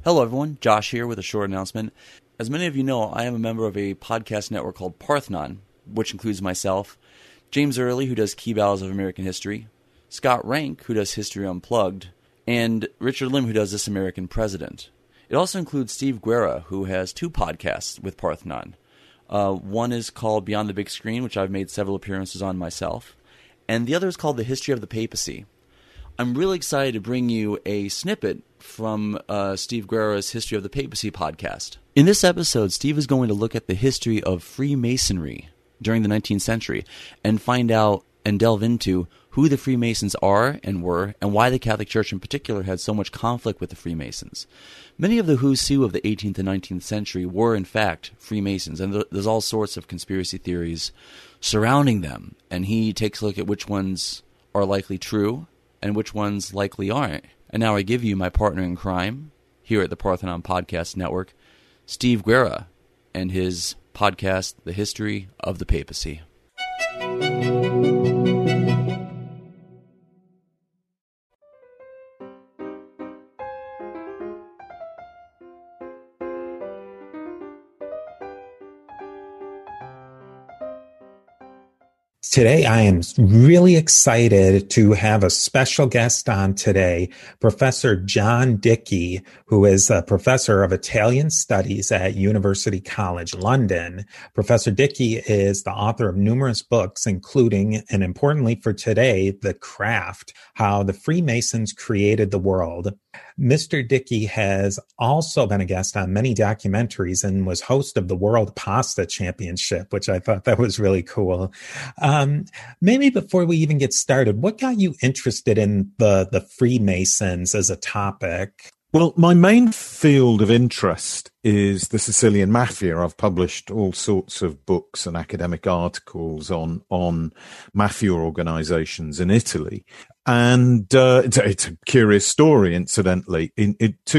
Hello everyone, Josh here with a short announcement. As many of you know, I am a member of a podcast network called Parthenon, which includes myself, James Early, who does Key Battles of American History, Scott Rank, who does History Unplugged, and Richard Lim, who does This American President. It also includes Steve Guerra, who has two podcasts with Parthenon. One is called Beyond the Big Screen, which I've made several appearances on myself, and the other is called The History of the Papacy. I'm really excited to bring you a snippet from Steve Guerra's History of the Papacy podcast. In this episode, Steve is going to look at the history of Freemasonry during the 19th century and find out and delve into who the Freemasons are and were, and why the Catholic Church in particular had so much conflict with the Freemasons. Many of the who's who of the 18th and 19th century were, in fact, Freemasons, and there's all sorts of conspiracy theories surrounding them, and he takes a look at which ones are likely true and which ones likely aren't. And now I give you my partner in crime here at the Parthenon Podcast Network, Steve Guerra, and his podcast, The History of the Papacy. Today, I am really excited to have a special guest on today, Professor John Dickie, who is a professor of Italian Studies at University College London. Professor Dickie is the author of numerous books, including, and importantly for today, The Craft, How the Freemasons Created the World. Mr. Dickie has also been a guest on many documentaries and was host of the World Pasta Championship, which I thought that was really cool. Maybe before we even get started, what got you interested in the Freemasons as a topic? Well, my main field of interest is the Sicilian Mafia. I've published all sorts of books and academic articles on mafia organizations in Italy. And it's a curious story, incidentally. In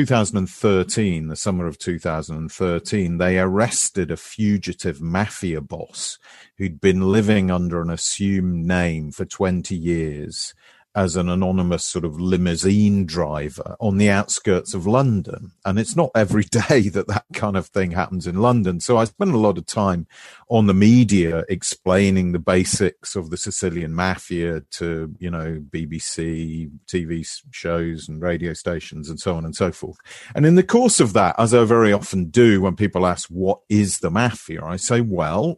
2013, the summer of 2013, they arrested a fugitive mafia boss who'd been living under an assumed name for 20 years as an anonymous sort of limousine driver on the outskirts of London. And it's not every day that kind of thing happens in London. So I spent a lot of time on the media explaining the basics of the Sicilian Mafia to, BBC, TV shows and radio stations and so on and so forth. And in the course of that, as I very often do when people ask, what is the mafia? I say, well,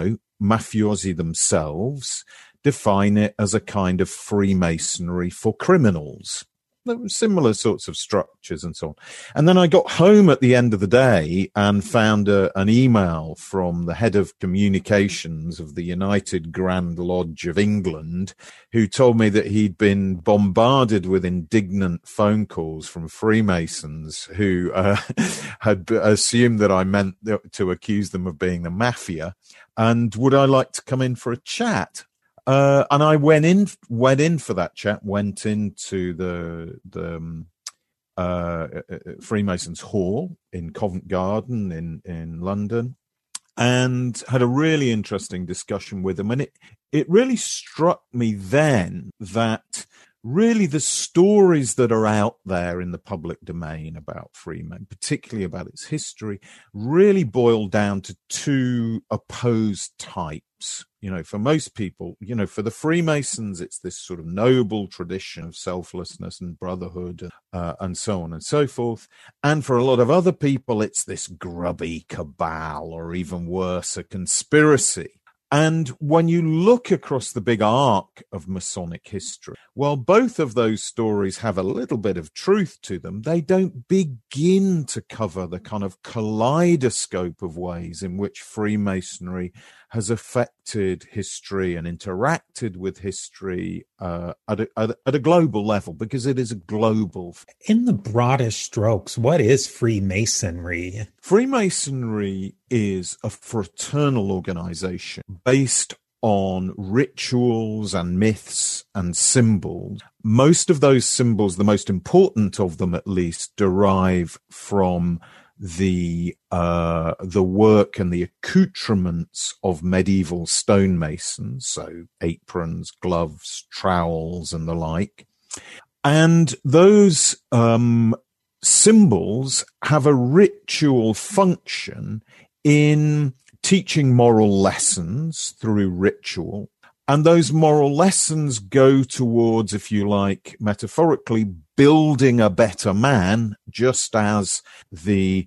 mafiosi themselves define it as a kind of Freemasonry for criminals. There were similar sorts of structures and so on. And then I got home at the end of the day and found an email from the head of communications of the United Grand Lodge of England, who told me that he'd been bombarded with indignant phone calls from Freemasons who had assumed that I meant to accuse them of being the mafia. And would I like to come in for a chat? And I went in for that chat, went into the Freemasons Hall in Covent Garden in London, and had a really interesting discussion with them. And it really struck me then that really the stories that are out there in the public domain about Freemasonry, particularly about its history, really boil down to two opposed types. For most people, for the Freemasons, it's this sort of noble tradition of selflessness and brotherhood and so on and so forth. And for a lot of other people, it's this grubby cabal, or even worse, a conspiracy. And when you look across the big arc of Masonic history, while both of those stories have a little bit of truth to them, they don't begin to cover the kind of kaleidoscope of ways in which Freemasonry has affected history and interacted with history at a global level, because it is a global. In the broadest strokes, what is Freemasonry? Freemasonry is a fraternal organization based on rituals and myths and symbols. Most of those symbols, the most important of them at least, derive from the work and the accoutrements of medieval stonemasons, so aprons, gloves, trowels, and the like. And those symbols have a ritual function in teaching moral lessons through ritual. And those moral lessons go towards, if you like, metaphorically, building a better man, just as the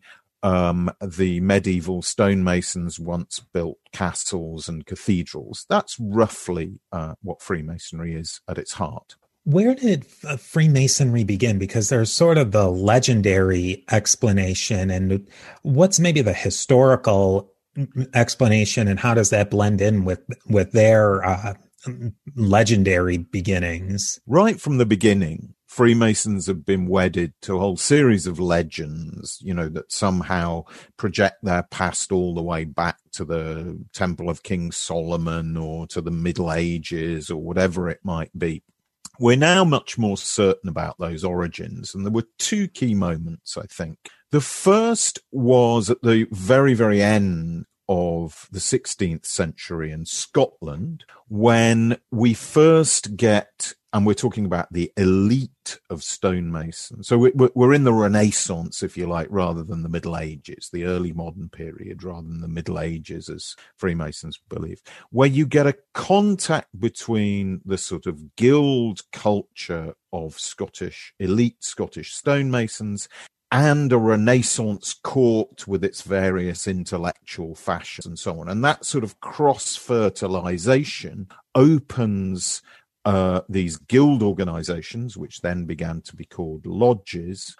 medieval stonemasons once built castles and cathedrals. That's roughly what Freemasonry is at its heart. Where did Freemasonry begin? Because there's sort of the legendary explanation, and what's maybe the historical explanation, and how does that blend in with their legendary beginnings? Right from the beginning, Freemasons have been wedded to a whole series of legends, that somehow project their past all the way back to the Temple of King Solomon or to the Middle Ages or whatever it might be. We're now much more certain about those origins, and there were two key moments, I think. The first was at the very, very end of the 16th century in Scotland, when we first get, and we're talking about the elite of stonemasons. So we're in the Renaissance, if you like, rather than the Middle Ages, the early modern period, rather than the Middle Ages, as Freemasons believe, where you get a contact between the sort of guild culture of elite Scottish stonemasons and a Renaissance court with its various intellectual fashions and so on. And that sort of cross-fertilization opens these guild organizations, which then began to be called lodges,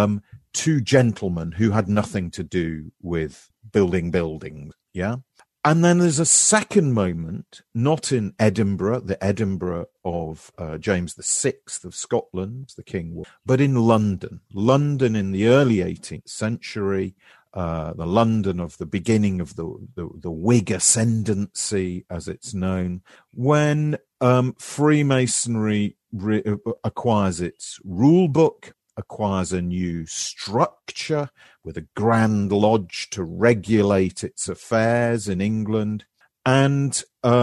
to gentlemen who had nothing to do with building buildings. Yeah. And then there's a second moment, not in Edinburgh, the Edinburgh of James VI of Scotland, the king, but in London. London in the early 18th century, the London of the beginning of the Whig ascendancy, as it's known, when Freemasonry acquires its rule book, acquires a new structure with a Grand Lodge to regulate its affairs in England. And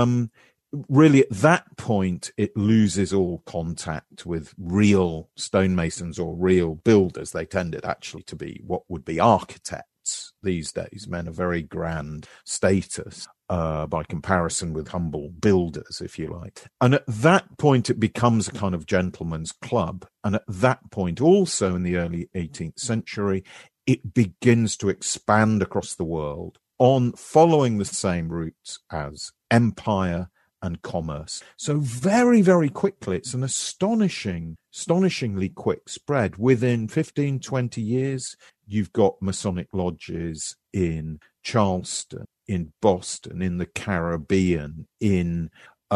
really at that point, it loses all contact with real stonemasons or real builders. They tended actually to be what would be architects these days, men of very grand status by comparison with humble builders, if you like. And at that point, it becomes a kind of gentleman's club. And at that point, also in the early 18th century, it begins to expand across the world on following the same routes as empire and commerce. So very, very quickly, it's an astonishingly quick spread. Within 15, 20 years, you've got Masonic lodges in Charleston, in Boston, in the Caribbean, in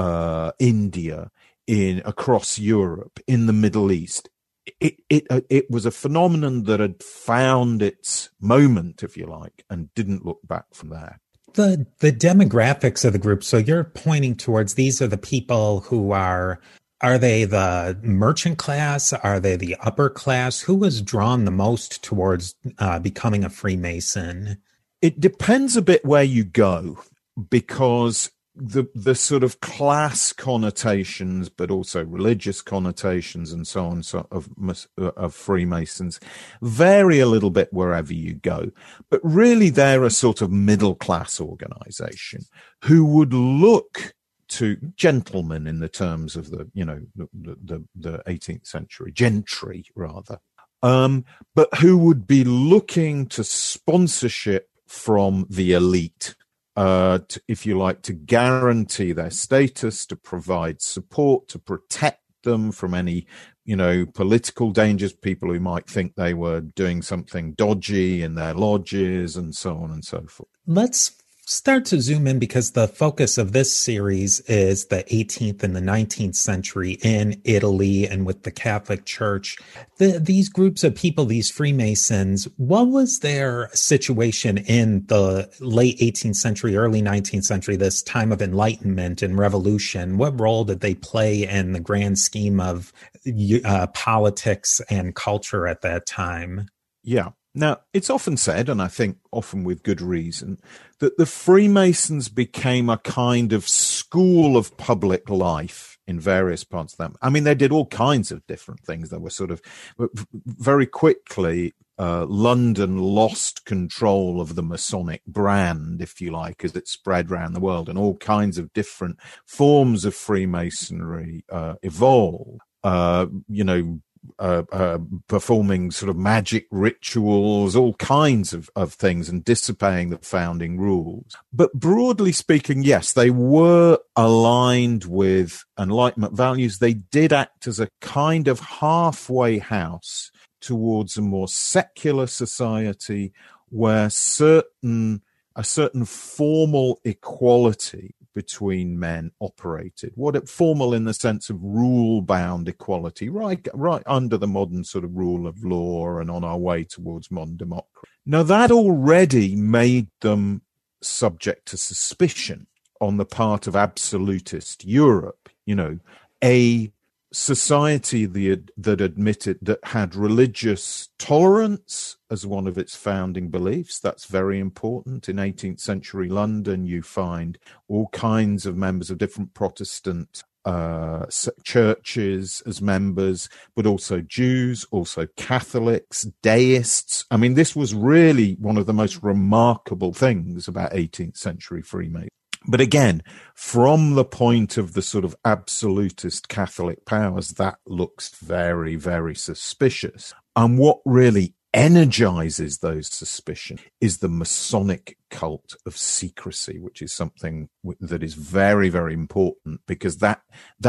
India, across Europe, in the Middle East. It was a phenomenon that had found its moment, if you like, and didn't look back from there. The demographics of the group, so you're pointing towards these are the people who are they the merchant class? Are they the upper class? Who was drawn the most towards becoming a Freemason? It depends a bit where you go, because the sort of class connotations, but also religious connotations and so on, of Freemasons vary a little bit wherever you go. But really, they're a sort of middle class organization who would look to gentlemen in the terms of the 18th century, gentry rather, but who would be looking to sponsorship from the elite. If you like, to guarantee their status, to provide support, to protect them from any, political dangers, people who might think they were doing something dodgy in their lodges and so on and so forth. Let's start to zoom in, because the focus of this series is the 18th and the 19th century in Italy and with the Catholic Church. These groups of people, these Freemasons, what was their situation in the late 18th century, early 19th century, this time of enlightenment and revolution? What role did they play in the grand scheme of politics and culture at that time? Yeah. Now, it's often said, and I think often with good reason, that the Freemasons became a kind of school of public life in various parts of them. I mean, they did all kinds of different things. They were sort of very quickly, London lost control of the Masonic brand, if you like, as it spread around the world, and all kinds of different forms of Freemasonry evolved. Performing sort of magic rituals, all kinds of things, and disobeying the founding rules. But broadly speaking, yes, they were aligned with Enlightenment values. They did act as a kind of halfway house towards a more secular society where a certain formal equality between men operated. Formal in the sense of rule-bound equality, right under the modern sort of rule of law and on our way towards modern democracy. Now, that already made them subject to suspicion on the part of absolutist Europe. A society that had religious tolerance as one of its founding beliefs. That's very important. In 18th century London, you find all kinds of members of different Protestant churches as members, but also Jews, also Catholics, deists. I mean, this was really one of the most remarkable things about 18th century Freemasonry. But again, from the point of the sort of absolutist Catholic powers, that looks very, very suspicious. And what really energizes those suspicions is the Masonic cult of secrecy, which is something that is very, very important, because that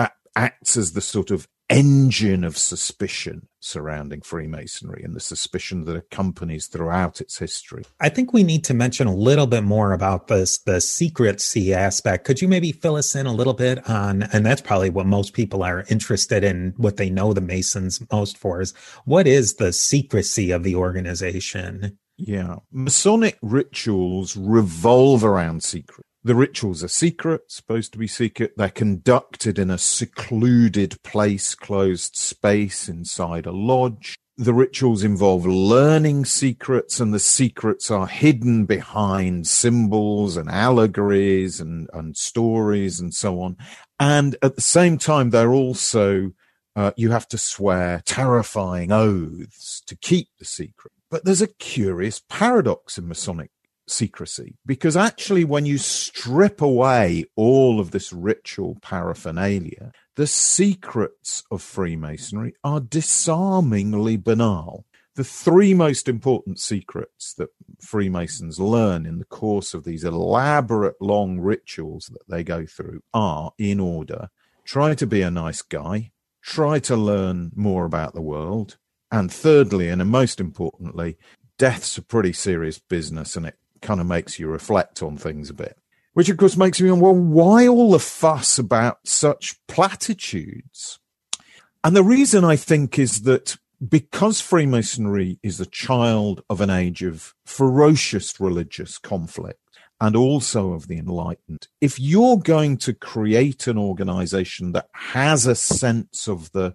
acts as the sort of engine of suspicion surrounding Freemasonry and the suspicion that accompanies throughout its history. I think we need to mention a little bit more about the secrecy aspect. Could you maybe fill us in a little bit on, and that's probably what most people are interested in, what they know the Masons most for, is what is the secrecy of the organization? Yeah. Masonic rituals revolve around secret. The rituals are secret, supposed to be secret. They're conducted in a secluded place, closed space inside a lodge. The rituals involve learning secrets, and the secrets are hidden behind symbols and allegories and stories and so on. And at the same time, they're also, you have to swear terrifying oaths to keep the secret. But there's a curious paradox in Masonic secrecy, because actually when you strip away all of this ritual paraphernalia, the secrets of Freemasonry are disarmingly banal. The three most important secrets that Freemasons learn in the course of these elaborate long rituals that they go through are, in order: try to be a nice guy, try to learn more about the world, and thirdly, and most importantly, death's a pretty serious business, and it kind of makes you reflect on things a bit. Which, of course, makes me wonder, well, why all the fuss about such platitudes? And the reason, I think, is that because Freemasonry is a child of an age of ferocious religious conflict and also of the Enlightenment, if you're going to create an organization that has a sense of the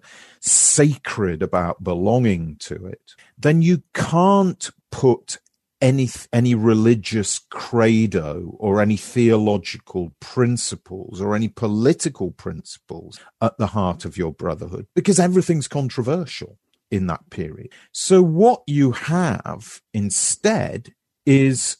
sacred about belonging to it, then you can't put any religious credo or any theological principles or any political principles at the heart of your brotherhood, because everything's controversial in that period. So what you have instead is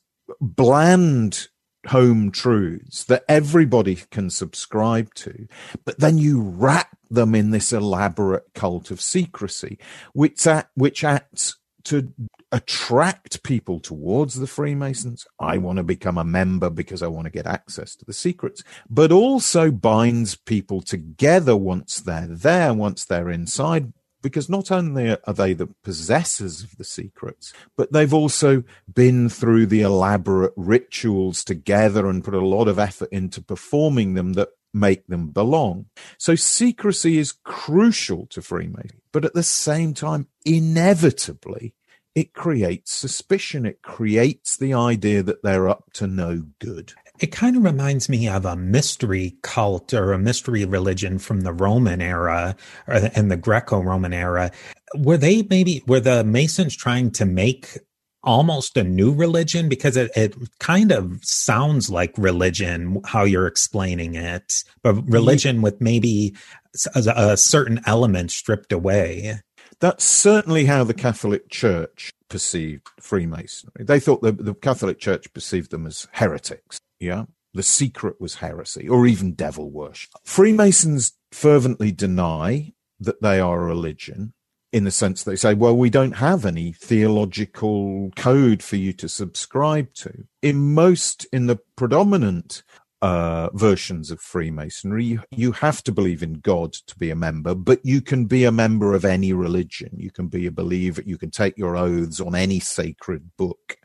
bland home truths that everybody can subscribe to, but then you wrap them in this elaborate cult of secrecy, which acts to attract people towards the Freemasons. I want to become a member because I want to get access to the secrets, but also binds people together once they're there, once they're inside, because not only are they the possessors of the secrets, but they've also been through the elaborate rituals together and put a lot of effort into performing them that make them belong. So secrecy is crucial to Freemasonry, but at the same time, inevitably, it creates suspicion. It creates the idea that they're up to no good. It kind of reminds me of a mystery cult or a mystery religion from the Roman era and the Greco-Roman era. Were the Masons trying to make almost a new religion? Because it kind of sounds like religion, how you're explaining it, but religion with maybe a certain element stripped away. That's certainly how the Catholic Church perceived Freemasonry. They thought the Catholic Church perceived them as heretics. Yeah. The secret was heresy or even devil worship. Freemasons fervently deny that they are a religion, in the sense they say, well, we don't have any theological code for you to subscribe to. In the predominant versions of Freemasonry, you have to believe in God to be a member, but you can be a member of any religion. You can be a believer. You can take your oaths on any sacred book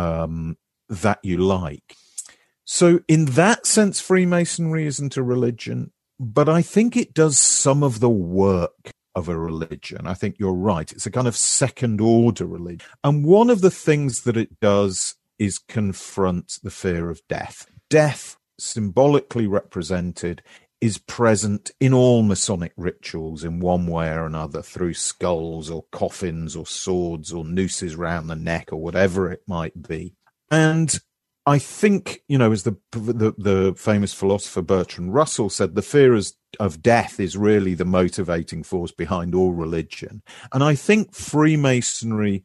that you like. So in that sense, Freemasonry isn't a religion, but I think it does some of the work of a religion. I think you're right. It's a kind of second order religion. And one of the things that it does is confront the fear of death. Death, symbolically represented, is present in all Masonic rituals in one way or another, through skulls or coffins or swords or nooses round the neck or whatever it might be. And I think, as the famous philosopher Bertrand Russell said, the fear of death is really the motivating force behind all religion. And I think Freemasonry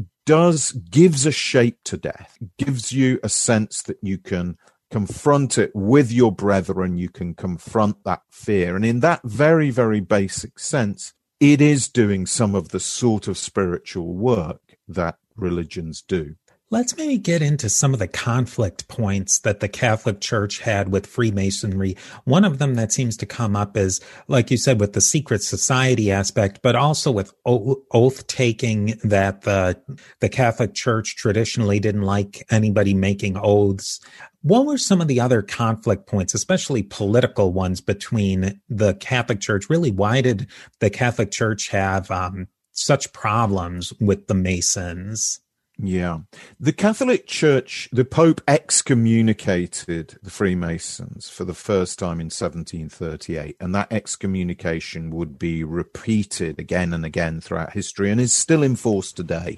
gives a shape to death, gives you a sense that you can confront it with your brethren, you can confront that fear. And in that very, very basic sense, it is doing some of the sort of spiritual work that religions do. Let's maybe get into some of the conflict points that the Catholic Church had with Freemasonry. One of them that seems to come up is, like you said, with the secret society aspect, but also with oath taking, that the Catholic Church traditionally didn't like anybody making oaths. What were some of the other conflict points, especially political ones, between the Catholic Church? Really, why did the Catholic Church have such problems with the Masons? Yeah. The Catholic Church, the Pope excommunicated the Freemasons for the first time in 1738, and that excommunication would be repeated again and again throughout history and is still in force today.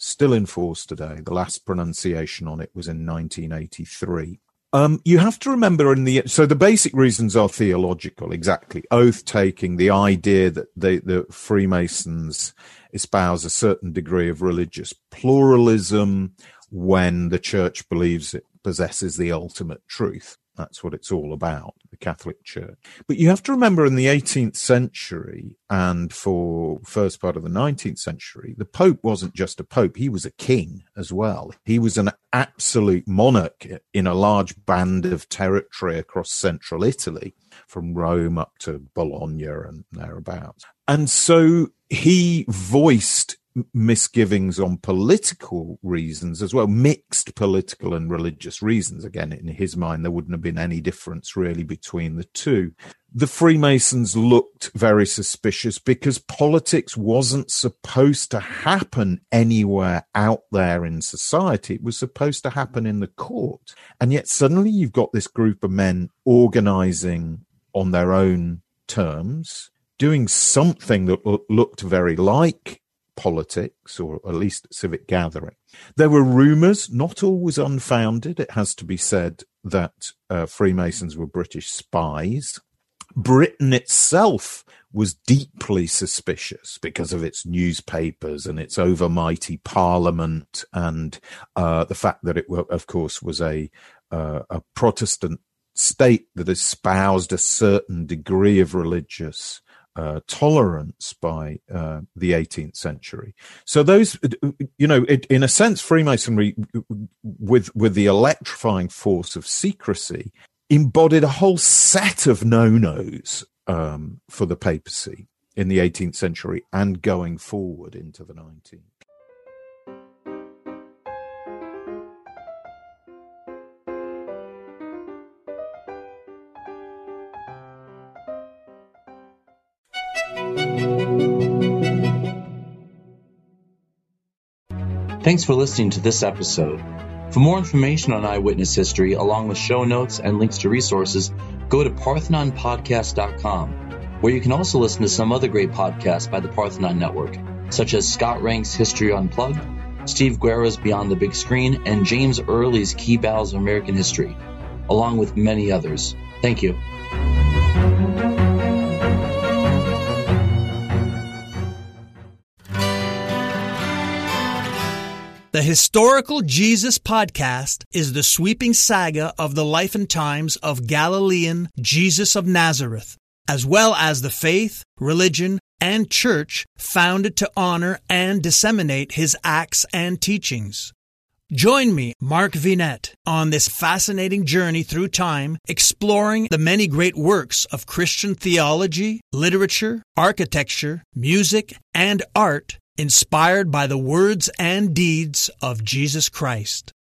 The last pronunciation on it was in 1983. You have to remember so the basic reasons are theological, exactly. Oath taking, the idea that the Freemasons espouse a certain degree of religious pluralism when the church believes it possesses the ultimate truth. That's what it's all about, the Catholic Church. But you have to remember in the 18th century and for first part of the 19th century, the Pope wasn't just a Pope, he was a king as well. He was an absolute monarch in a large band of territory across central Italy, from Rome up to Bologna and thereabouts. And so he voiced misgivings on political reasons as well, mixed political and religious reasons. Again, in his mind, there wouldn't have been any difference really between the two. The Freemasons looked very suspicious because politics wasn't supposed to happen anywhere out there in society. It was supposed to happen in the court. And yet suddenly you've got this group of men organizing on their own terms, doing something that looked very like politics, or at least civic gathering. There were rumors, not always unfounded, it has to be said, that Freemasons were British spies. Britain itself was deeply suspicious because of its newspapers and its overmighty parliament, and the fact that it, of course, was a Protestant state that espoused a certain degree of religious tolerance by the 18th century. So those, in a sense, Freemasonry, with the electrifying force of secrecy, embodied a whole set of no-nos for the papacy in the 18th century and going forward into the 19th. Thanks for listening to this episode. For more information on eyewitness history, along with show notes and links to resources, go to parthenonpodcast.com, where you can also listen to some other great podcasts by the Parthenon Network, such as Scott Rank's History Unplugged, Steve Guerra's Beyond the Big Screen, and James Early's Key Battles of American History, along with many others. Thank you. The Historical Jesus Podcast is the sweeping saga of the life and times of Galilean Jesus of Nazareth, as well as the faith, religion, and church founded to honor and disseminate his acts and teachings. Join me, Mark Vinette, on this fascinating journey through time, exploring the many great works of Christian theology, literature, architecture, music, and art inspired by the words and deeds of Jesus Christ.